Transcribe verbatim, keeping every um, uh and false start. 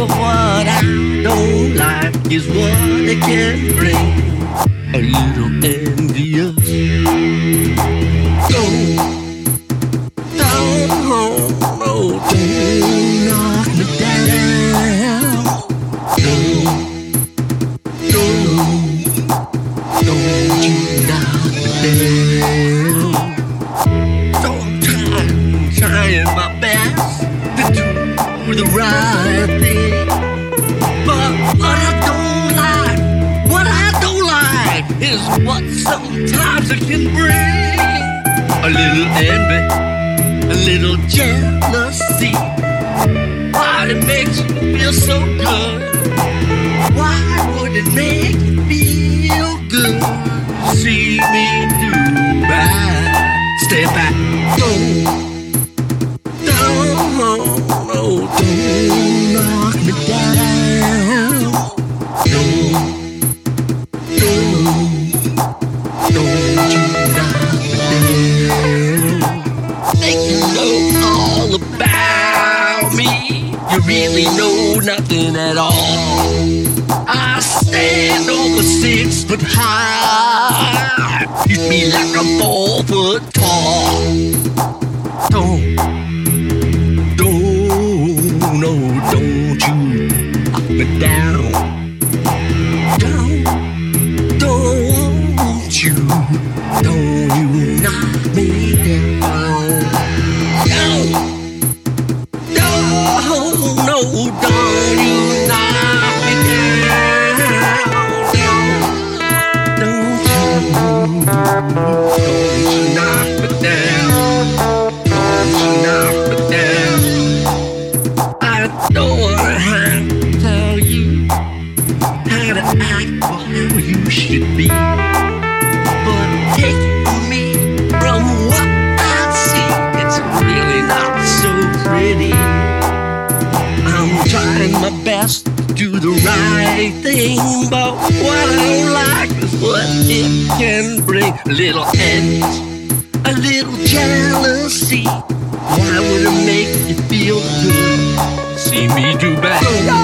But what I don't like is what it can bring. A little envious. Don't, don't, no, don't knock me down. Don't, don't, don't you knock me down. So I'm trying, trying my best to do the right thing. But what I don't like, what I don't like is what sometimes it can bring. A little envy, a little jealousy. Why it makes you feel so good? Why would it make you feel good? See me do right. Step back, don't, don't, no, don't knock me down. Don't, don't, don't you knock me down. Think you know all about me. You really know nothing at all. I stand over six foot high. Hit me like I'm four foot tall. Don't, don't, no, don't you knock me down. Don't, don't you, don't you knock me down. Don't, don't, no, don't you knock me down. Don't you, don't you knock me down. Don't you knock me down. I don't wanna have to tell you how to act or how you should be. But take me from what I see, it's really not so pretty. I'm trying my best to do the right thing, but what I don't like is what it can bring. A little envy, a little jealousy. Why would it make you feel good? See me do bad.